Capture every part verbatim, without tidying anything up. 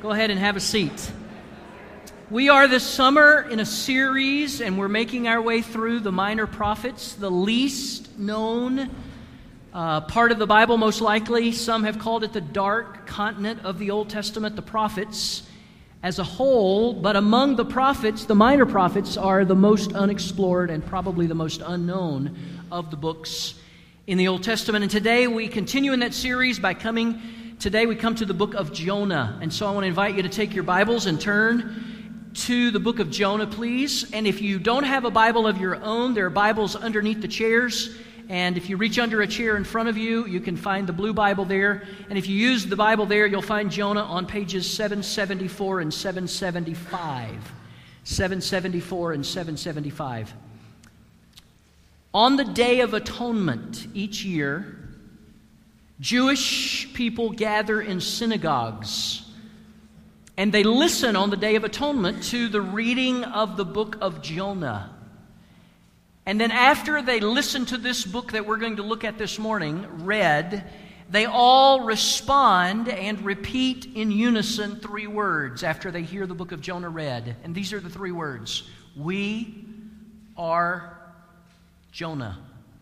Go ahead and have a seat. We are this summer in a series, and we're making our way through the Minor Prophets, the least known uh, part of the Bible, most likely. Some have called it the dark continent of the Old Testament, the prophets as a whole. But among the prophets, the Minor Prophets are the most unexplored and probably the most unknown of the books in the Old Testament. And today we continue in that series by coming Today we come to the book of Jonah, and so I want to invite you to take your Bibles and turn to the book of Jonah, please. And if you don't have a Bible of your own, there are Bibles underneath the chairs, and if you reach under a chair in front of you, you can find the blue Bible there. And if you use the Bible there, you'll find Jonah on pages seven seventy-four and seven seventy-five. seven seventy-four and seven seventy-five. On the Day of Atonement each year, Jewish people gather in synagogues, and they listen on the Day of Atonement to the reading of the book of Jonah. And then after they listen to this book that we're going to look at this morning, read, they all respond and repeat in unison three words after they hear the book of Jonah read. And these are the three words: We are Jonah.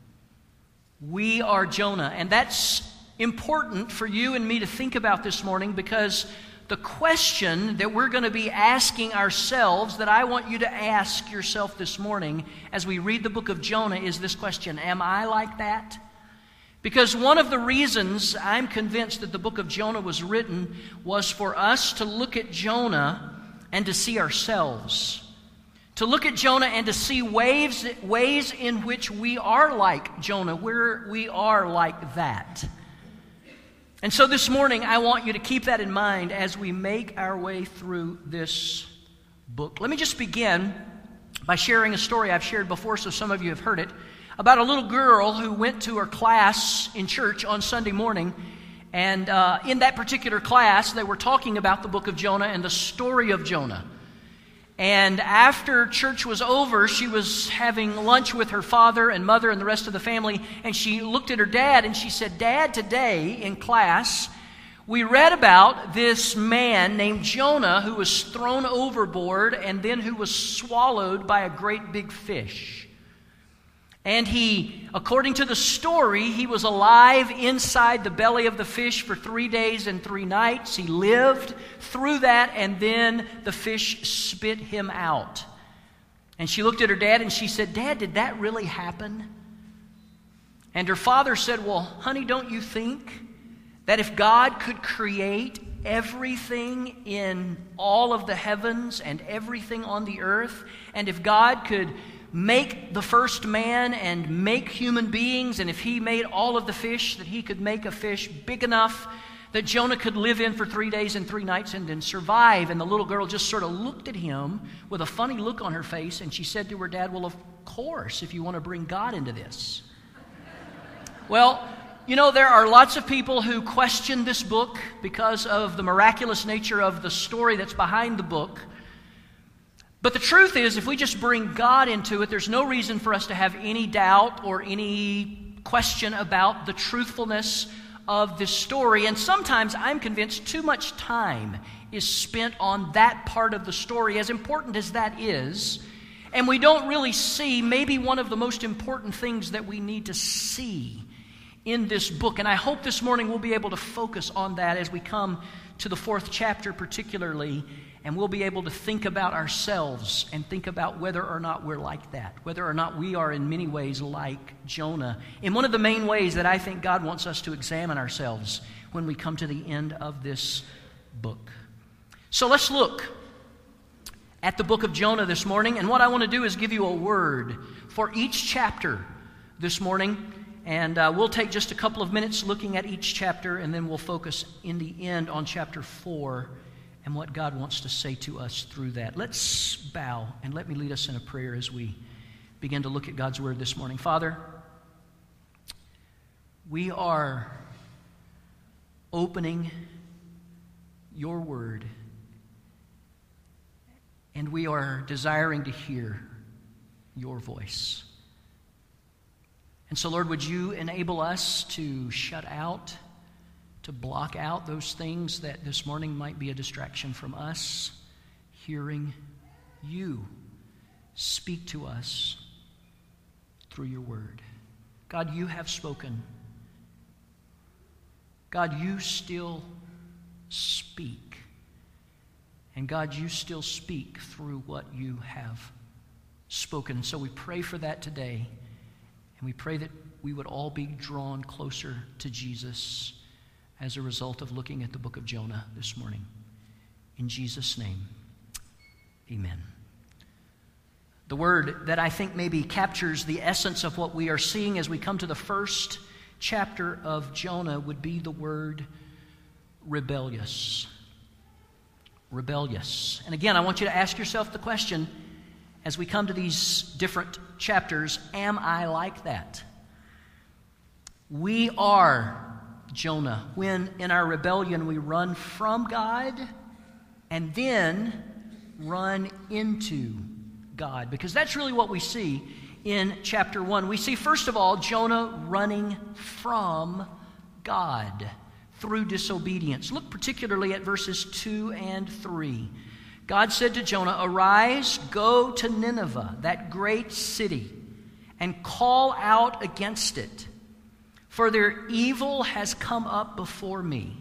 We are Jonah. And that's important for you and me to think about this morning, because the question that we're going to be asking ourselves, that I want you to ask yourself this morning as we read the book of Jonah, is this question: am I like that? Because one of the reasons I'm convinced that the book of Jonah was written was for us to look at Jonah and to see ourselves. To look at Jonah and to see ways, ways in which we are like Jonah, where we are like that. And so this morning, I want you to keep that in mind as we make our way through this book. Let me just begin by sharing a story I've shared before, so some of you have heard it, about a little girl who went to her class in church on Sunday morning. And uh, in that particular class, they were talking about the book of Jonah and the story of Jonah. And after church was over, she was having lunch with her father and mother and the rest of the family, and she looked at her dad and she said, "Dad, today in class, we read about this man named Jonah who was thrown overboard and then who was swallowed by a great big fish. And he, according to the story, he was alive inside the belly of the fish for three days and three nights. He lived through that, and then the fish spit him out." And she looked at her dad and she said, "Dad, did that really happen?" And her father said, "Well, honey, don't you think that if God could create everything in all of the heavens and everything on the earth, and if God could make the first man and make human beings, and if he made all of the fish, that he could make a fish big enough that Jonah could live in for three days and three nights and then survive?" And the little girl just sort of looked at him with a funny look on her face, and she said to her dad, "Well, of course, if you want to bring God into this." Well, you know, there are lots of people who question this book because of the miraculous nature of the story that's behind the book. But the truth is, if we just bring God into it, there's no reason for us to have any doubt or any question about the truthfulness of this story. And sometimes I'm convinced too much time is spent on that part of the story, as important as that is, and we don't really see maybe one of the most important things that we need to see in this book. And I hope this morning we'll be able to focus on that as we come to the fourth chapter particularly. And we'll be able to think about ourselves and think about whether or not we're like that, whether or not we are in many ways like Jonah. In one of the main ways that I think God wants us to examine ourselves when we come to the end of this book. So let's look at the book of Jonah this morning. And what I want to do is give you a word for each chapter this morning. And uh, we'll take just a couple of minutes looking at each chapter, and then we'll focus in the end on chapter four and what God wants to say to us through that. Let's bow and let me lead us in a prayer as we begin to look at God's Word this morning. Father, we are opening your Word, and we are desiring to hear your voice. And so, Lord, would you enable us to shut out to block out those things that this morning might be a distraction from us hearing you speak to us through your word. God, you have spoken. God, you still speak. And God, you still speak through what you have spoken. So we pray for that today. And we pray that we would all be drawn closer to Jesus as a result of looking at the book of Jonah this morning. In Jesus' name, amen. The word that I think maybe captures the essence of what we are seeing as we come to the first chapter of Jonah would be the word rebellious. Rebellious. And again, I want you to ask yourself the question as we come to these different chapters, am I like that? We are Jonah when in our rebellion we run from God and then run into God, because that's really what we see in chapter one. We see, first of all, Jonah running from God through disobedience. Look particularly at verses two and three. God said to Jonah, "Arise, go to Nineveh, that great city, and call out against it, for their evil has come up before me."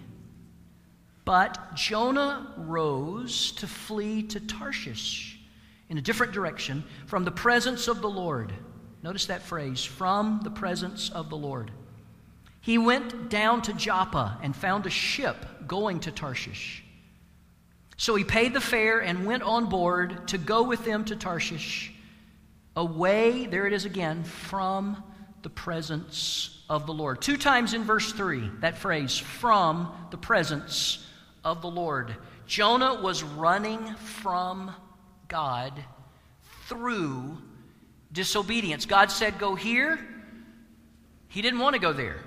But Jonah rose to flee to Tarshish in a different direction from the presence of the Lord. Notice that phrase, from the presence of the Lord. He went down to Joppa and found a ship going to Tarshish. So he paid the fare and went on board to go with them to Tarshish, away, there it is again, from the presence of the Lord. Two times in verse three, that phrase, from the presence of the Lord. Jonah was running from God through disobedience. God said, go here. He didn't want to go there.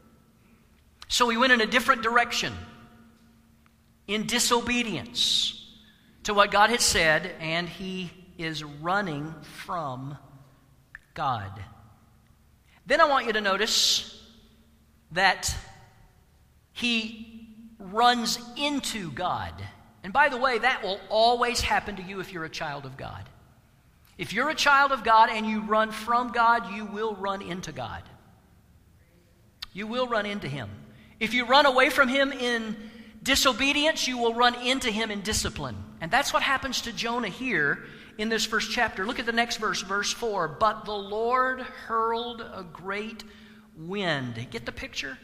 So he went in a different direction in disobedience to what God had said, and he is running from God. Then I want you to notice that he runs into God. And by the way, that will always happen to you if you're a child of God. If you're a child of God and you run from God, you will run into God. You will run into Him. If you run away from Him in disobedience, you will run into Him in discipline. And that's what happens to Jonah here in this first chapter. Look at the next verse, verse four. But the Lord hurled a great wind. Get the picture?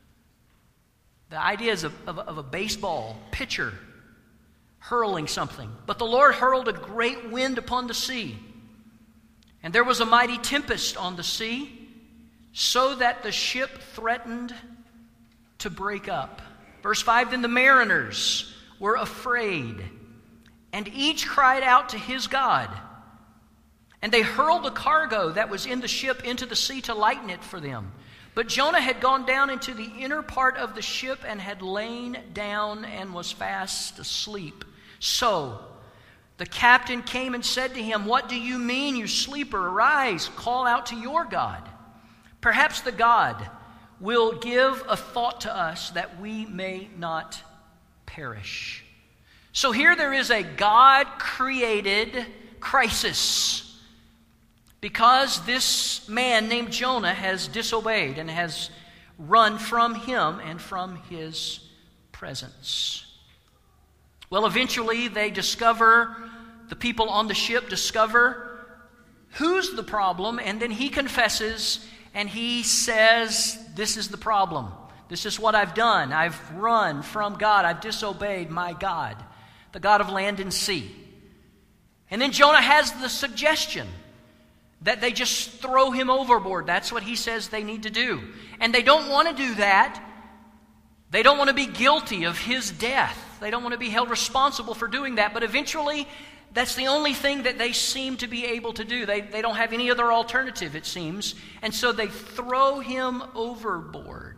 The idea is of, of, of a baseball pitcher hurling something. But the Lord hurled a great wind upon the sea, and there was a mighty tempest on the sea, so that the ship threatened to break up. Verse five, then the mariners were afraid, and each cried out to his God. And they hurled the cargo that was in the ship into the sea to lighten it for them. But Jonah had gone down into the inner part of the ship and had lain down and was fast asleep. So the captain came and said to him, "What do you mean, you sleeper? Arise, call out to your God. Perhaps the God will give a thought to us that we may not perish." So here there is a God-created crisis, because this man named Jonah has disobeyed and has run from him and from his presence. Well, eventually they discover, the people on the ship discover who's the problem, and then he confesses and he says, this is the problem. This is what I've done. I've run from God. I've disobeyed my God, the God of land and sea. And then Jonah has the suggestion that they just throw him overboard. That's what he says they need to do. And they don't want to do that. They don't want to be guilty of his death. They don't want to be held responsible for doing that. But eventually, that's the only thing that they seem to be able to do. They, they don't have any other alternative, it seems. And so they throw him overboard.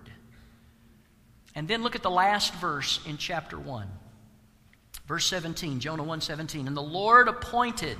And then look at the last verse in chapter one. Verse seventeen, Jonah one seventeen. And the Lord appointed.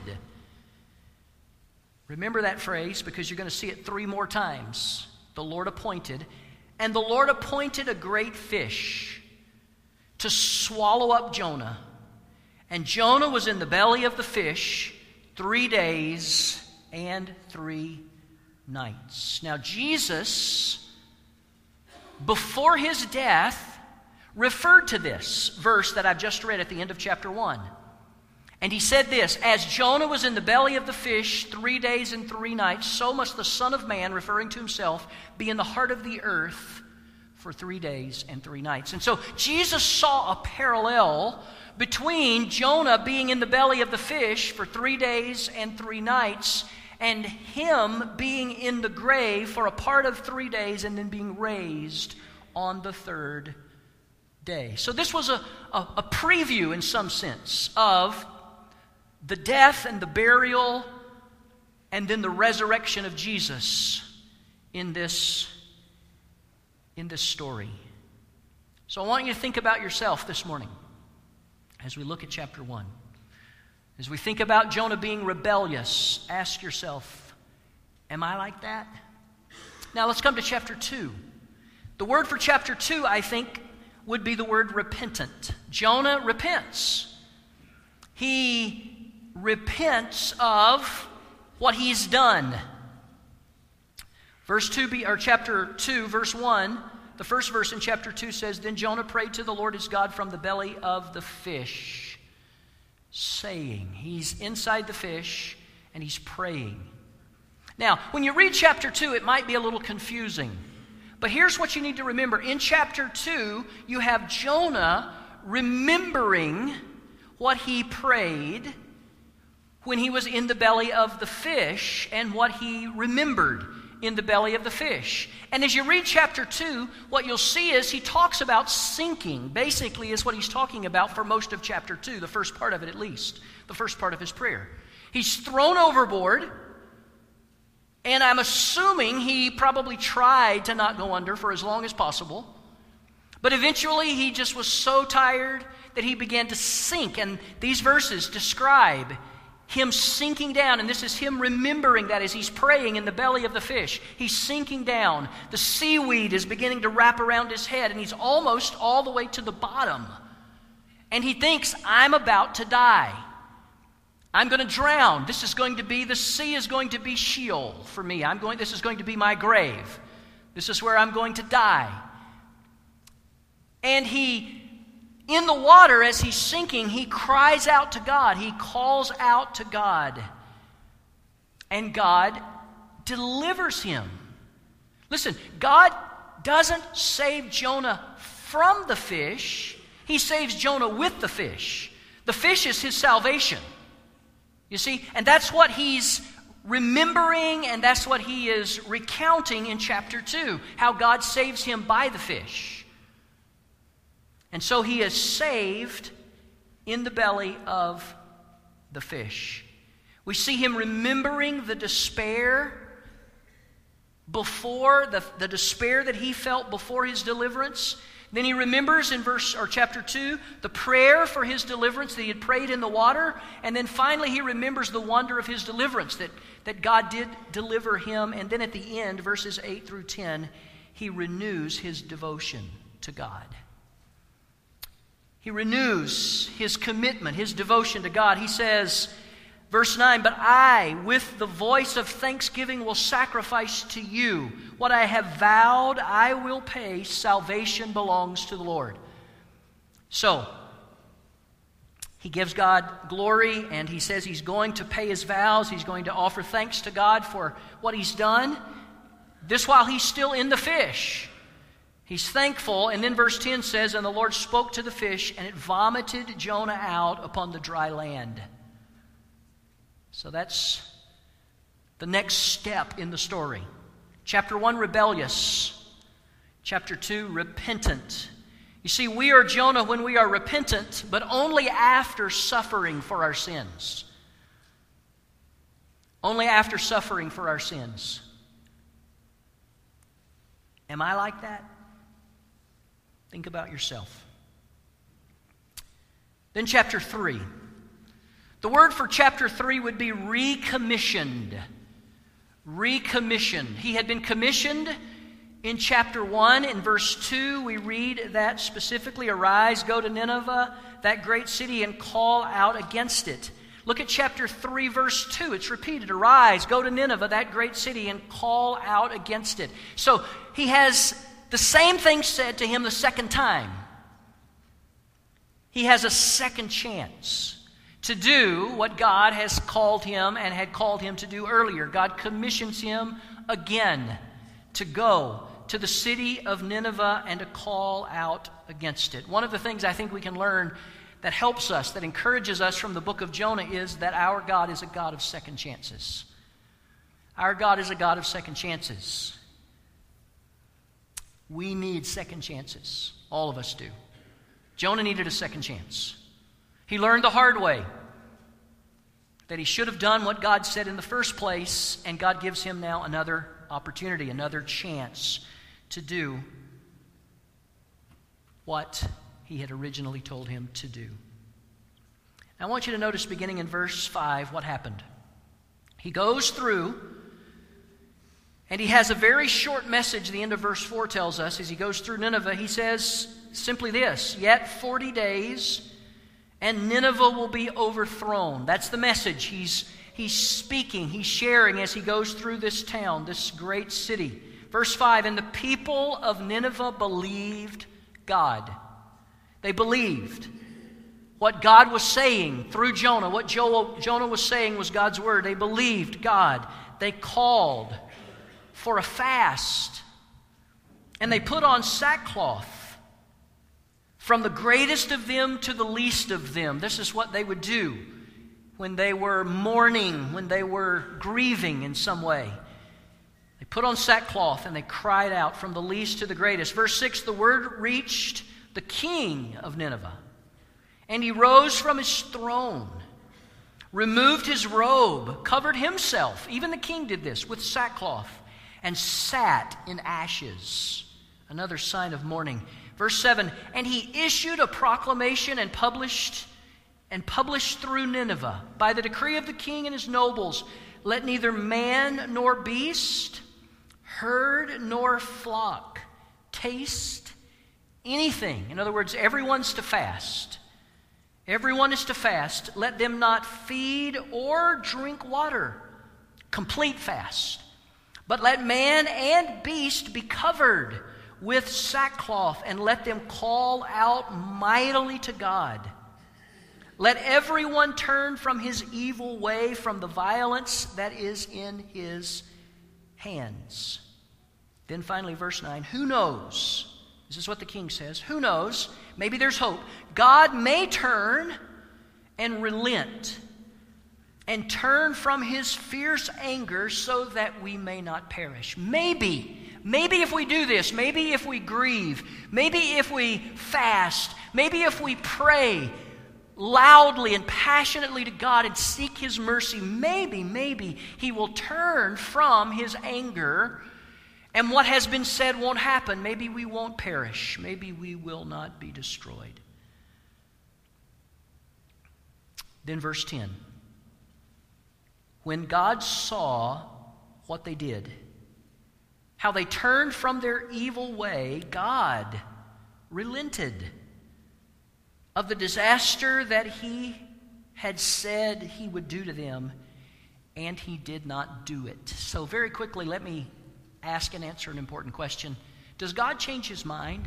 Remember that phrase, because you're going to see it three more times. The Lord appointed And the Lord appointed a great fish to swallow up Jonah. And Jonah was in the belly of the fish three days and three nights. Now Jesus, before his death, referred to this verse that I've just read at the end of chapter one. And he said this, as Jonah was in the belly of the fish three days and three nights, so must the Son of Man, referring to himself, be in the heart of the earth for three days and three nights. And so Jesus saw a parallel between Jonah being in the belly of the fish for three days and three nights and him being in the grave for a part of three days and then being raised on the third day. So this was a, a, a preview in some sense of the death and the burial and then the resurrection of Jesus in this, in this story. So I want you to think about yourself this morning as we look at chapter one. As we think about Jonah being rebellious, ask yourself, am I like that? Now let's come to chapter two. The word for chapter two, I think, would be the word repentant. Jonah repents. He repents of what he's done. Verse two, or chapter two, verse one, the first verse in chapter two says, then Jonah prayed to the Lord his God from the belly of the fish, saying, he's inside the fish and he's praying. Now, when you read chapter two, it might be a little confusing. But here's what you need to remember. In chapter two, you have Jonah remembering what he prayed when he was in the belly of the fish and what he remembered in the belly of the fish. And as you read chapter two, what you'll see is he talks about sinking, basically is what he's talking about for most of chapter two, the first part of it at least, the first part of his prayer. He's thrown overboard, and I'm assuming he probably tried to not go under for as long as possible. But eventually he just was so tired that he began to sink. And these verses describe him sinking down, and this is him remembering that as he's praying in the belly of the fish. He's sinking down. The seaweed is beginning to wrap around his head, and he's almost all the way to the bottom. And he thinks, I'm about to die. I'm going to drown. This is going to be, the sea is going to be Sheol for me. I'm going, this is going to be my grave. This is where I'm going to die. And he, in the water, as he's sinking, he cries out to God. He calls out to God. And God delivers him. Listen, God doesn't save Jonah from the fish. He saves Jonah with the fish. The fish is his salvation. You see? And that's what he's remembering, and that's what he is recounting in chapter two. How God saves him by the fish. And so he is saved in the belly of the fish. We see him remembering the despair before, the, the despair that he felt before his deliverance. Then he remembers in verse or chapter two the prayer for his deliverance that he had prayed in the water. And then finally he remembers the wonder of his deliverance, that, that God did deliver him. And then at the end, verses eight through ten, he renews his devotion to God. He renews his commitment, his devotion to God. He says, verse nine, but I, with the voice of thanksgiving, will sacrifice to you. What I have vowed, I will pay. Salvation belongs to the Lord. So, he gives God glory, and he says he's going to pay his vows. He's going to offer thanks to God for what he's done. This while he's still in the fish. He's thankful, and then verse ten says, and the Lord spoke to the fish, and it vomited Jonah out upon the dry land. So that's the next step in the story. Chapter one, rebellious. Chapter two, repentant. You see, we are Jonah when we are repentant, but only after suffering for our sins. Only after suffering for our sins. Am I like that? Think about yourself. Then chapter three. The word for chapter three would be recommissioned. Recommissioned. He had been commissioned In chapter one, in verse two, we read that specifically, arise, go to Nineveh, that great city, and call out against it. Look at chapter three, verse two. It's repeated, arise, go to Nineveh, that great city, and call out against it. So he has the same thing said to him the second time. He has a second chance to do what God has called him and had called him to do earlier. God commissions him again to go to the city of Nineveh and to call out against it. One of the things I think we can learn that helps us, that encourages us from the book of Jonah is that our God is a God of second chances. Our God is a God of second chances. We need second chances. All of us do. Jonah needed a second chance. He learned the hard way that he should have done what God said in the first place, and God gives him now another opportunity, another chance to do what he had originally told him to do. I want you to notice, beginning in verse five, what happened. He goes through, and he has a very short message. The end of verse four tells us, as he goes through Nineveh, he says simply this, yet forty days, and Nineveh will be overthrown. That's the message he's, he's speaking, he's sharing as he goes through this town, this great city. Verse five, and the people of Nineveh believed God. They believed what God was saying through Jonah. What Jo- Jonah was saying was God's word. They believed God. They called for a fast. And they put on sackcloth. From the greatest of them to the least of them. This is what they would do when they were mourning, when they were grieving in some way. They put on sackcloth and they cried out from the least to the greatest. Verse six, the word reached the king of Nineveh, and he rose from his throne, removed his robe, covered himself, even the king did this, with sackcloth, and sat in ashes. Another sign of mourning. Verse seven, and he issued a proclamation and published and published through Nineveh, by the decree of the king and his nobles, let neither man nor beast, herd nor flock taste anything. In other words, everyone's to fast. Everyone is to fast. Let them not feed or drink water. Complete fast. But let man and beast be covered with sackcloth, and let them call out mightily to God. Let everyone turn from his evil way, from the violence that is in his hands. Then finally, verse nine, who knows? This is what the king says. Who knows? Maybe there's hope. God may turn and relent and turn from his fierce anger so that we may not perish. Maybe. Maybe if we do this, maybe if we grieve, maybe if we fast, maybe if we pray loudly and passionately to God and seek his mercy, maybe, maybe he will turn from his anger, and what has been said won't happen. Maybe we won't perish. Maybe we will not be destroyed. Then verse ten. When God saw what they did, how they turned from their evil way, God relented of the disaster that he had said he would do to them, and he did not do it. So very quickly, let me ask and answer an important question. Does God change his mind?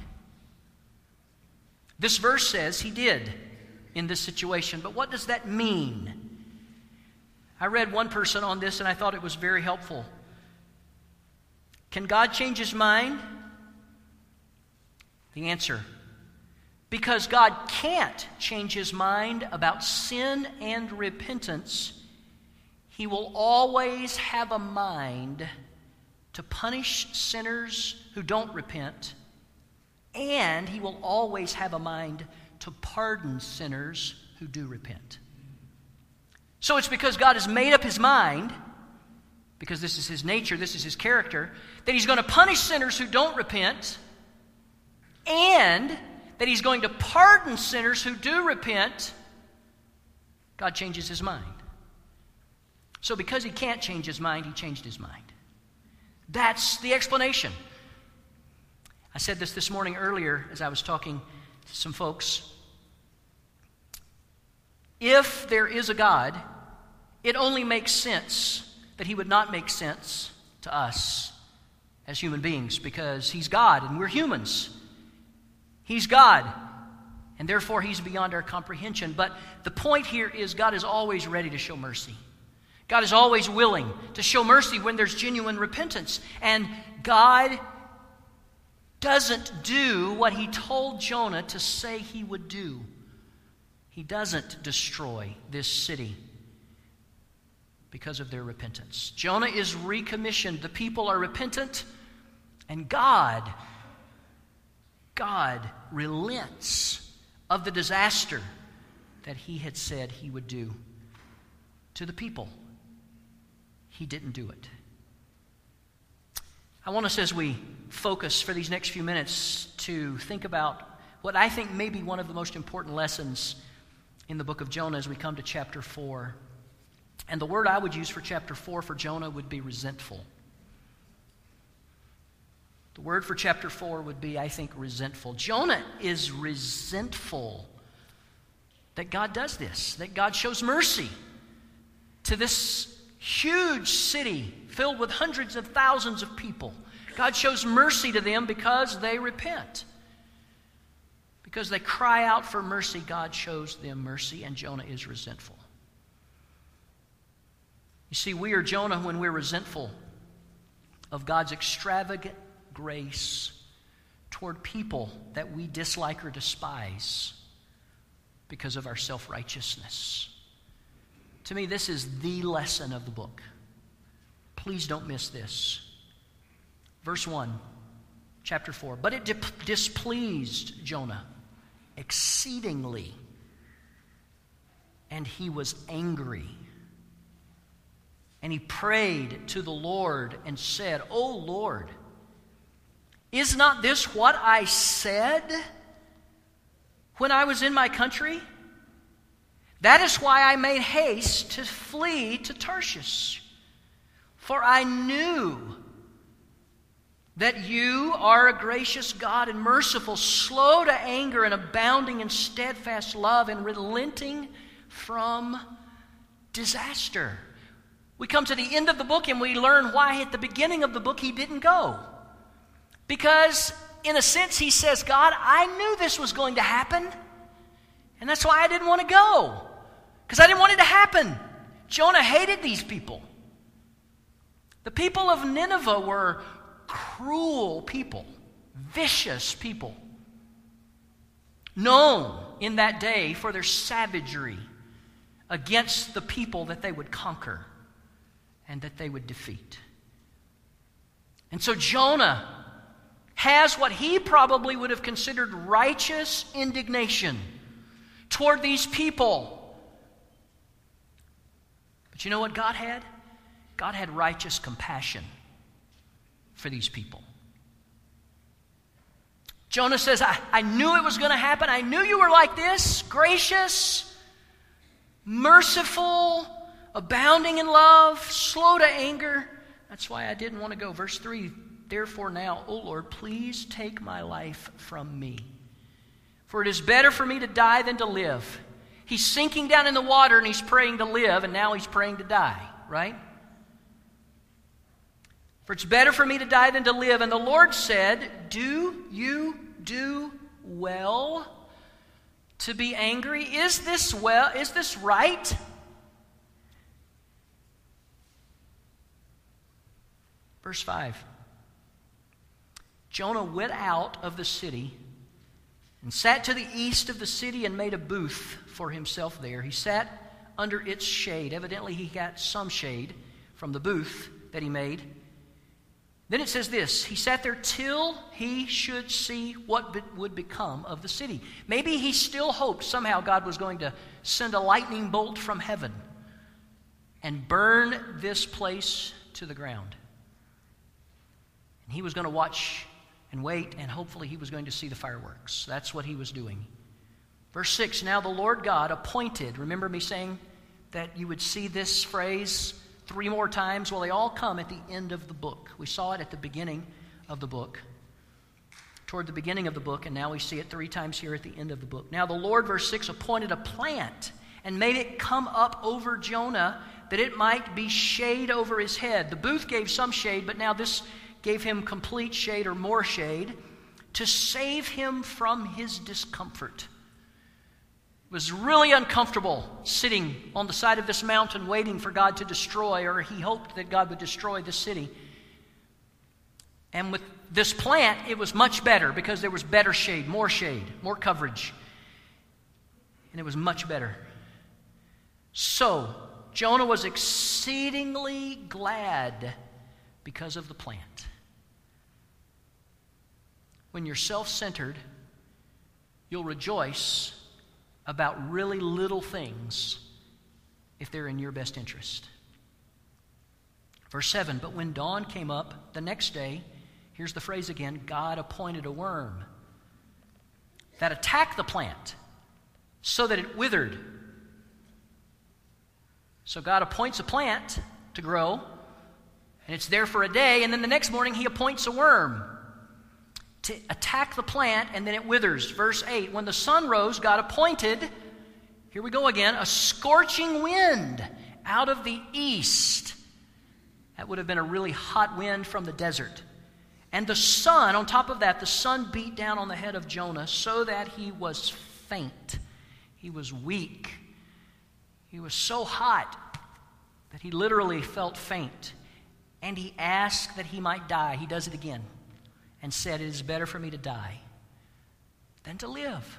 This verse says he did in this situation, but what does that mean? I read one person on this and I thought it was very helpful. Can God change his mind? The answer, because God can't change his mind about sin and repentance, he will always have a mind to punish sinners who don't repent, and he will always have a mind to pardon sinners who do repent. So it's because God has made up his mind, because this is his nature, this is his character, that he's going to punish sinners who don't repent, and that he's going to pardon sinners who do repent. God changes his mind. So because he can't change his mind, he changed his mind. That's the explanation. I said this this morning earlier as I was talking to some folks. If there is a God, it only makes sense that he would not make sense to us as human beings, because he's God and we're humans. He's God, and therefore he's beyond our comprehension. But the point here is God is always ready to show mercy. God is always willing to show mercy when there's genuine repentance. And God doesn't do what he told Jonah to say he would do. He doesn't destroy this city because of their repentance. Jonah is recommissioned. The people are repentant, and God, God relents of the disaster that he had said he would do to the people. He didn't do it. I want us, as we focus for these next few minutes, to think about what I think may be one of the most important lessons in the book of Jonah as we come to chapter four. And the word I would use for chapter four for Jonah would be resentful. The word for chapter four would be, I think, resentful. Jonah is resentful that God does this, that God shows mercy to this huge city filled with hundreds of thousands of people. God shows mercy to them because they repent. Because they cry out for mercy, God shows them mercy, and Jonah is resentful. You see, we are Jonah when we're resentful of God's extravagant grace toward people that we dislike or despise because of our self-righteousness. To me, this is the lesson of the book. Please don't miss this. Verse one, chapter four. But it dip- displeased Jonah exceedingly, and he was angry. And he prayed to the Lord and said, O Lord, is not this what I said when I was in my country? That is why I made haste to flee to Tarshish. For I knew that you are a gracious God and merciful, slow to anger and abounding in steadfast love and relenting from disaster. We come to the end of the book and we learn why at the beginning of the book he didn't go. Because in a sense he says, God, I knew this was going to happen, and that's why I didn't want to go. Because I didn't want it to happen. Jonah hated these people. The people of Nineveh were cruel people, vicious people, known in that day for their savagery against the people that they would conquer and that they would defeat. And so Jonah has what he probably would have considered righteous indignation toward these people. But you know what God had? God had righteous compassion for these people. Jonah says, I, I knew it was going to happen. I knew you were like this, gracious, merciful, abounding in love, slow to anger. That's why I didn't want to go. Verse three, therefore now, O Lord, please take my life from me. For it is better for me to die than to live. He's sinking down in the water and he's praying to live, and now he's praying to die, right? For it's better for me to die than to live. And the Lord said, do you do well to be angry? Is this well? Is this right? Verse five. Jonah went out of the city and sat to the east of the city and made a booth for himself there. He sat under its shade. Evidently he got some shade from the booth that he made. Then it says this, he sat there till he should see what be, would become of the city. Maybe he still hoped somehow God was going to send a lightning bolt from heaven and burn this place to the ground. And he was going to watch and wait, and hopefully he was going to see the fireworks. That's what he was doing. Verse six, now the Lord God appointed, remember me saying that you would see this phrase three more times? Well, they all come at the end of the book. We saw it at the beginning of the book. toward the beginning of the book, and now we see it three times here at the end of the book. Now the Lord, verse six, appointed a plant and made it come up over Jonah, that it might be shade over his head. The booth gave some shade, but now this gave him complete shade or more shade to save him from his discomfort. It was really uncomfortable sitting on the side of this mountain waiting for God to destroy, or he hoped that God would destroy the city. And with this plant, it was much better because there was better shade, more shade, more coverage. And it was much better. So, Jonah was exceedingly glad because of the plant. When you're self-centered, you'll rejoice about really little things if they're in your best interest. Verse seven, but when dawn came up the next day, here's the phrase again, God appointed a worm that attacked the plant so that it withered. So God appoints a plant to grow, and it's there for a day, and then the next morning he appoints a worm to attack the plant, and then it withers. Verse eight, when the sun rose, God appointed, here we go again, a scorching wind out of the east. That would have been a really hot wind from the desert. And the sun, on top of that, the sun beat down on the head of Jonah so that he was faint. He was weak. He was so hot that he literally felt faint. And he asked that he might die. He does it again and said, it is better for me to die than to live.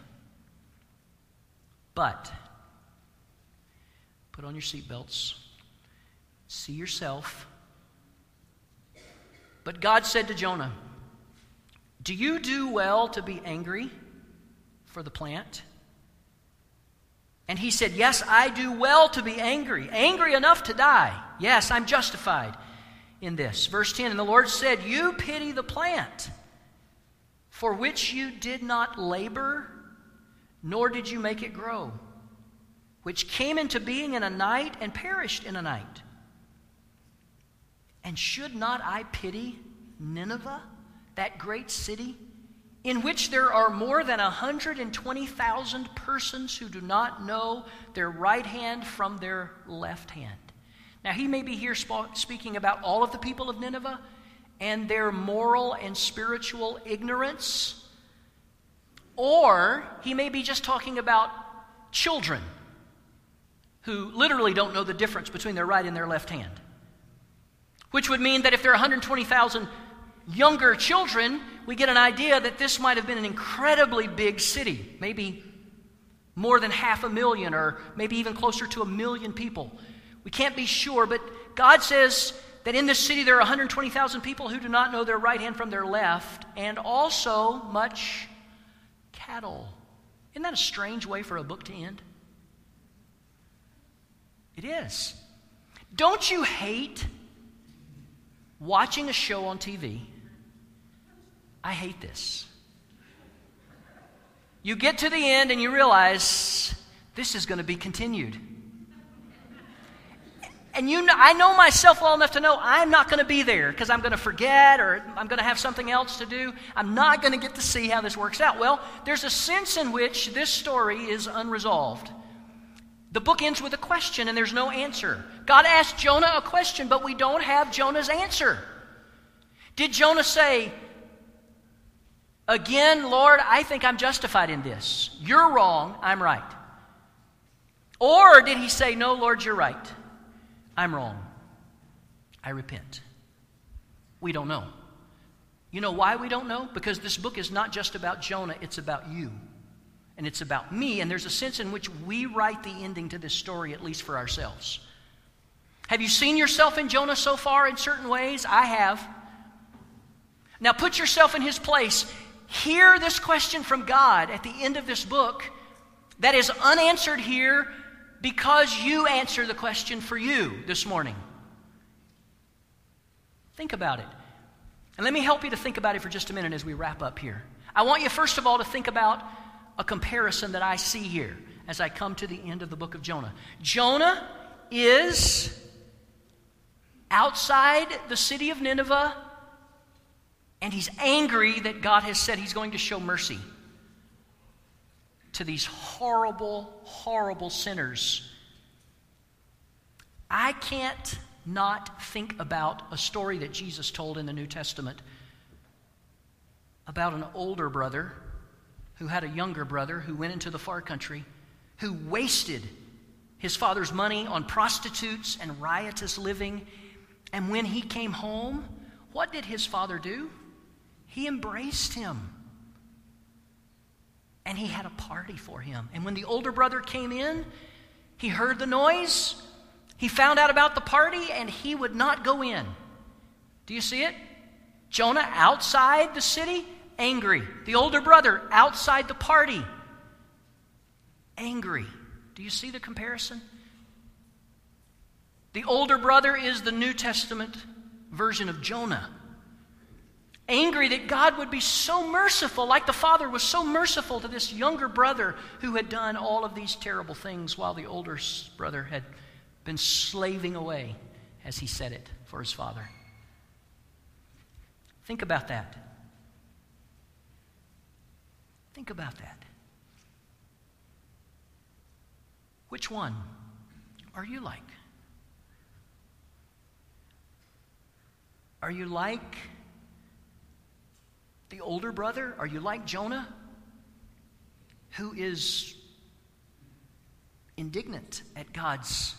But, put on your seatbelts, see yourself. But God said to Jonah, do you do well to be angry for the plant? And he said, yes, I do well to be angry, angry enough to die. Yes, I'm justified in this. Verse ten, and the Lord said, you pity the plant for which you did not labor, nor did you make it grow, which came into being in a night and perished in a night. And should not I pity Nineveh, that great city, in which there are more than one hundred twenty thousand persons who do not know their right hand from their left hand? Now, he may be here sp- speaking about all of the people of Nineveh and their moral and spiritual ignorance, or he may be just talking about children who literally don't know the difference between their right and their left hand. Which would mean that if there are one hundred twenty thousand younger children, we get an idea that this might have been an incredibly big city. Maybe more than half a million, or maybe even closer to a million people. We can't be sure, but God says that in this city there are one hundred twenty thousand people who do not know their right hand from their left, and also much cattle. Isn't that a strange way for a book to end? It is. Don't you hate watching a show on T V? I hate this. You get to the end and you realize this is going to be continued. And you know, I know myself well enough to know I'm not going to be there because I'm going to forget, or I'm going to have something else to do. I'm not going to get to see how this works out. Well, there's a sense in which this story is unresolved. The book ends with a question and there's no answer. God asked Jonah a question, but we don't have Jonah's answer. Did Jonah say, again, Lord, I think I'm justified in this. You're wrong, I'm right. Or did he say, no, Lord, you're right. I'm wrong. I repent. We don't know. You know why we don't know? Because this book is not just about Jonah, it's about you. And it's about me, and there's a sense in which we write the ending to this story, at least for ourselves. Have you seen yourself in Jonah so far in certain ways? I have. Now put yourself in his place. Hear this question from God at the end of this book that is unanswered here because you answer the question for you this morning. Think about it. And let me help you to think about it for just a minute as we wrap up here. I want you first of all to think about a comparison that I see here as I come to the end of the book of Jonah. Jonah is outside the city of Nineveh And he's angry that God has said he's going to show mercy to these horrible, horrible sinners. I can't not think about a story that Jesus told in the New Testament about an older brother who had a younger brother who went into the far country, who wasted his father's money on prostitutes and riotous living. And when he came home, what did his father do? He embraced him. And he had a party for him. And when the older brother came in, he heard the noise, he found out about the party, and he would not go in. Do you see it? Jonah outside the city, angry. The older brother outside the party, angry. Do you see the comparison? The older brother is the New Testament version of Jonah. Angry that God would be so merciful, like the father was so merciful to this younger brother who had done all of these terrible things while the older brother had been slaving away, as he said it, for his father. Think about that. Think about that. Which one are you like? Are you like the older brother? Are you like Jonah, who is indignant at God's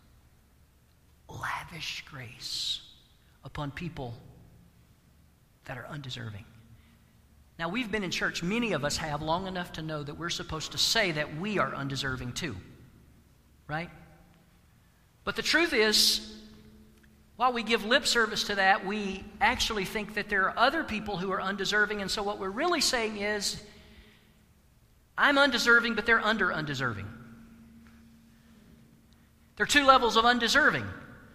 lavish grace upon people that are undeserving? Now, we've been in church, many of us have, long enough to know that we're supposed to say that we are undeserving too, right? But the truth is, while we give lip service to that, we actually think that there are other people who are undeserving, and so what we're really saying is, I'm undeserving, but they're under undeserving. There are two levels of undeserving.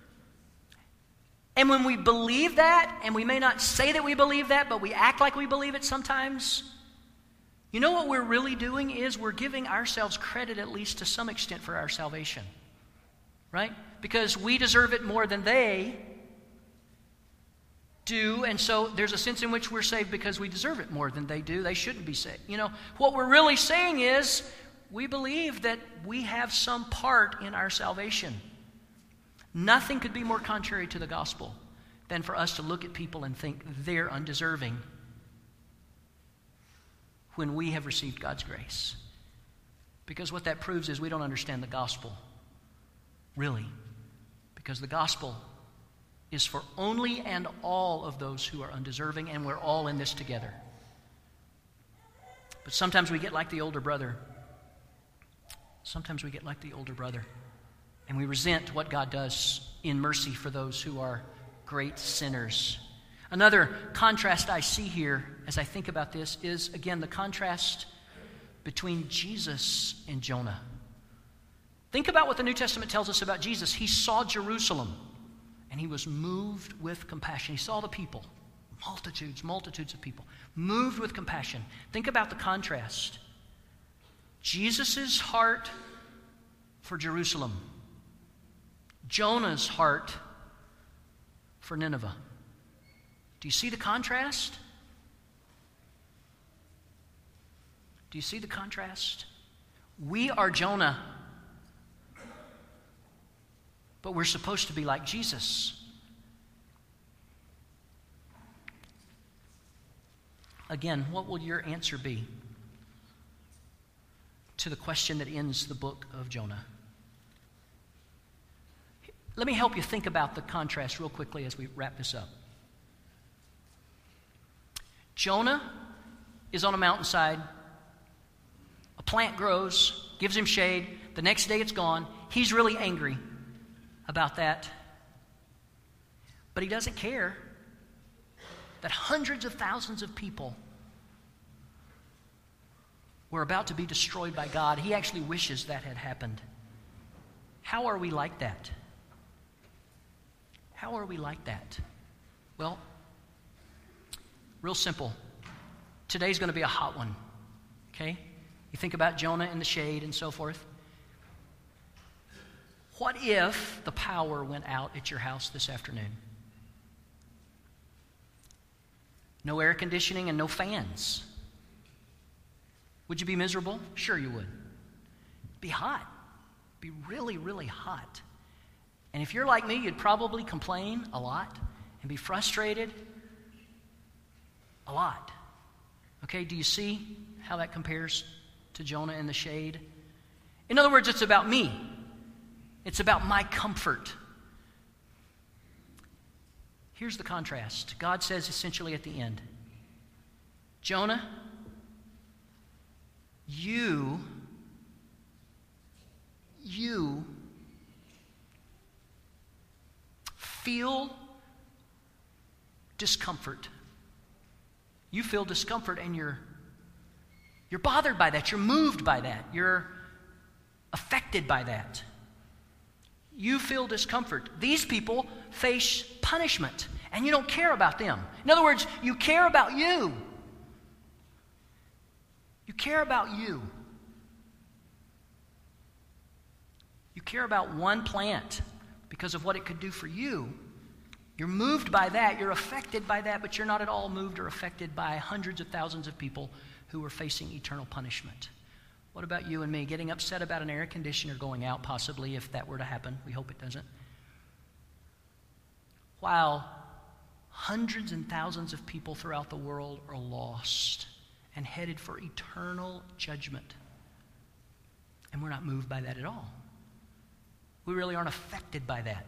And when we believe that, and we may not say that we believe that, but we act like we believe it sometimes, you know what we're really doing is we're giving ourselves credit, at least to some extent, for our salvation. Right? Because we deserve it more than they do, and so there's a sense in which we're saved because we deserve it more than they do. They shouldn't be saved. You know, what we're really saying is we believe that we have some part in our salvation. Nothing could be more contrary to the gospel than for us to look at people and think they're undeserving when we have received God's grace. Because what that proves is we don't understand the gospel. Really, because the gospel is for only and all of those who are undeserving, and we're all in this together. But sometimes we get like the older brother. Sometimes we get like the older brother, and we resent what God does in mercy for those who are great sinners. Another contrast I see here as I think about this is, again, the contrast between Jesus and Jonah. Think about what the New Testament tells us about Jesus. He saw Jerusalem, and he was moved with compassion. He saw the people, multitudes, multitudes of people, moved with compassion. Think about the contrast. Jesus' heart for Jerusalem, Jonah's heart for Nineveh. Do you see the contrast? Do you see the contrast? We are Jonah, but we're supposed to be like Jesus. Again, what will your answer be to the question that ends the book of Jonah? Let me help you think about the contrast real quickly as we wrap this up. Jonah is on a mountainside. A plant grows, gives him shade. The next day it's gone. He's really angry about that. But he doesn't care that hundreds of thousands of people were about to be destroyed by God. He actually wishes that had happened. How are we like that? How are we like that? Well, real simple. Today's going to be a hot one, okay? You think about Jonah in the shade and so forth. What if the power went out at your house this afternoon? No air conditioning and no fans. Would you be miserable? Sure you would. Be hot. Be really, really hot. And if you're like me, you'd probably complain a lot and be frustrated a lot. Okay, do you see how that compares to Jonah in the shade? In other words, it's about me. It's about my comfort. Here's the contrast. God says essentially at the end, Jonah, you, you feel discomfort. You feel discomfort and you're you're bothered by that. You're moved by that. You're affected by that. You feel discomfort. These people face punishment, and you don't care about them. In other words, you care about you. You care about you. You care about one plant because of what it could do for you. You're moved by that. You're affected by that, but you're not at all moved or affected by hundreds of thousands of people who are facing eternal punishment. What about you and me? Getting upset about an air conditioner going out, possibly, if that were to happen. We hope it doesn't. While hundreds and thousands of people throughout the world are lost and headed for eternal judgment. And we're not moved by that at all. We really aren't affected by that.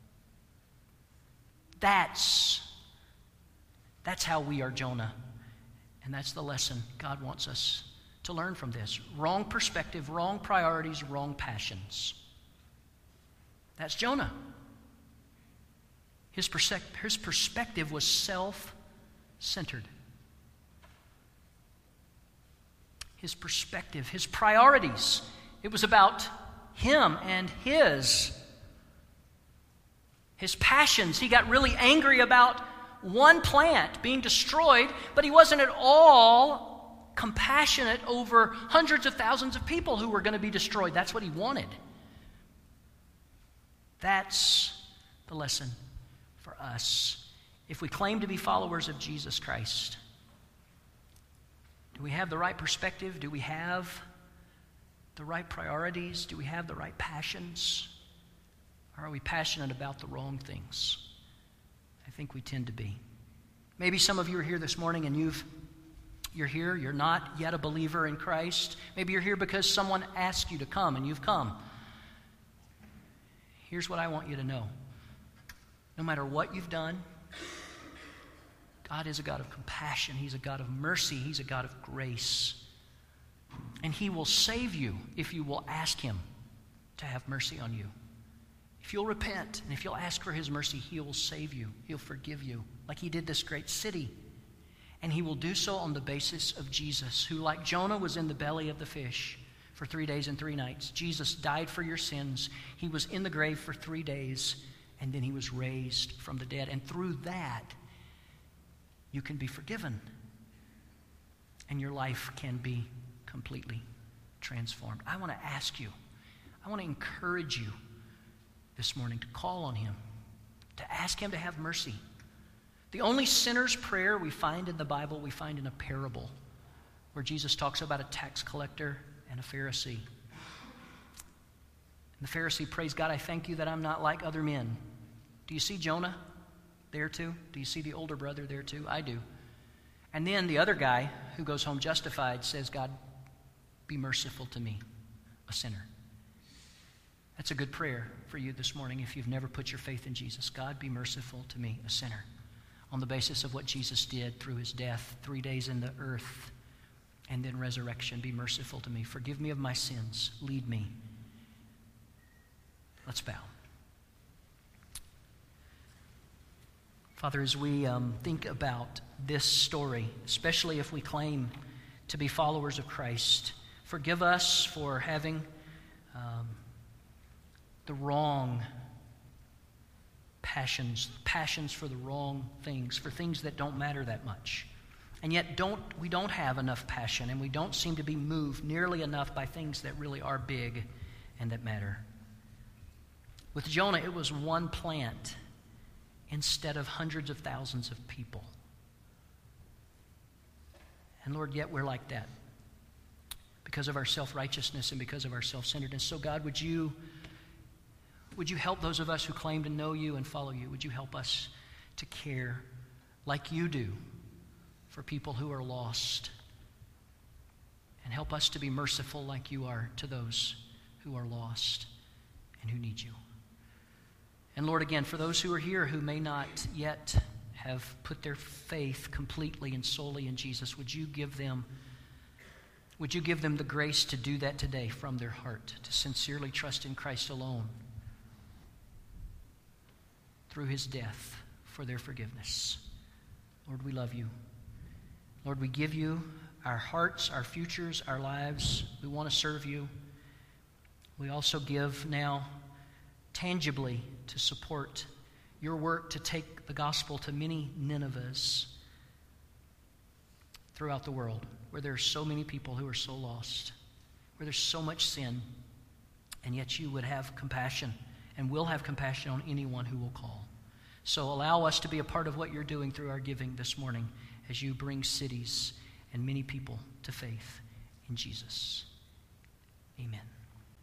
That's, that's how we are Jonah. And that's the lesson God wants us to learn from this. Wrong perspective, wrong priorities, wrong passions. That's Jonah. His, perse- his perspective was self-centered. His perspective, his priorities, it was about him and his. His passions, he got really angry about one plant being destroyed, but he wasn't at all compassionate over hundreds of thousands of people who were going to be destroyed. That's what he wanted. That's the lesson for us. If we claim to be followers of Jesus Christ, do we have the right perspective? Do we have the right priorities? Do we have the right passions? Or are we passionate about the wrong things? I think we tend to be. Maybe some of you are here this morning and you've, you're here, you're not yet a believer in Christ. Maybe you're here because someone asked you to come and you've come. Here's what I want you to know. No matter what you've done, God is a God of compassion. He's a God of mercy. He's a God of grace. And He will save you if you will ask Him to have mercy on you. If you'll repent and if you'll ask for His mercy, He will save you. He'll forgive you like He did this great city. And He will do so on the basis of Jesus, who like Jonah was in the belly of the fish for three days and three nights. Jesus died for your sins. He was in the grave for three days and then He was raised from the dead. And through that, you can be forgiven and your life can be completely transformed. I want to ask you, I want to encourage you this morning to call on Him, to ask Him to have mercy. The only sinner's prayer we find in the Bible, we find in a parable where Jesus talks about a tax collector and a Pharisee. And the Pharisee prays, God, I thank you that I'm not like other men. Do you see Jonah there too? Do you see the older brother there too? I do. And then the other guy who goes home justified says, God, be merciful to me, a sinner. That's a good prayer for you this morning if you've never put your faith in Jesus. God, be merciful to me, a sinner, on the basis of what Jesus did through His death, three days in the earth, and then resurrection. Be merciful to me. Forgive me of my sins. Lead me. Let's bow. Father, as we um, think about this story, especially if we claim to be followers of Christ, forgive us for having um, the wrong passions, passions for the wrong things, for things that don't matter that much. And yet don't we don't have enough passion, and we don't seem to be moved nearly enough by things that really are big and that matter. With Jonah, it was one plant instead of hundreds of thousands of people. And Lord, yet we're like that because of our self-righteousness and because of our self-centeredness. So God, would you, would you help those of us who claim to know you and follow you? Would you help us to care like you do for people who are lost? And help us to be merciful like you are to those who are lost and who need you. And Lord, again, for those who are here who may not yet have put their faith completely and solely in Jesus, would you give them, would you give them the grace to do that today from their heart, to sincerely trust in Christ alone through his death for their forgiveness. Lord, we love you. Lord, we give you our hearts, our futures, our lives. We want to serve you. We also give now tangibly to support your work to take the gospel to many Ninevehs throughout the world, where there are so many people who are so lost, where there's so much sin, and yet you would have compassion and will have compassion on anyone who will call. So allow us to be a part of what you're doing through our giving this morning as you bring cities and many people to faith in Jesus. Amen.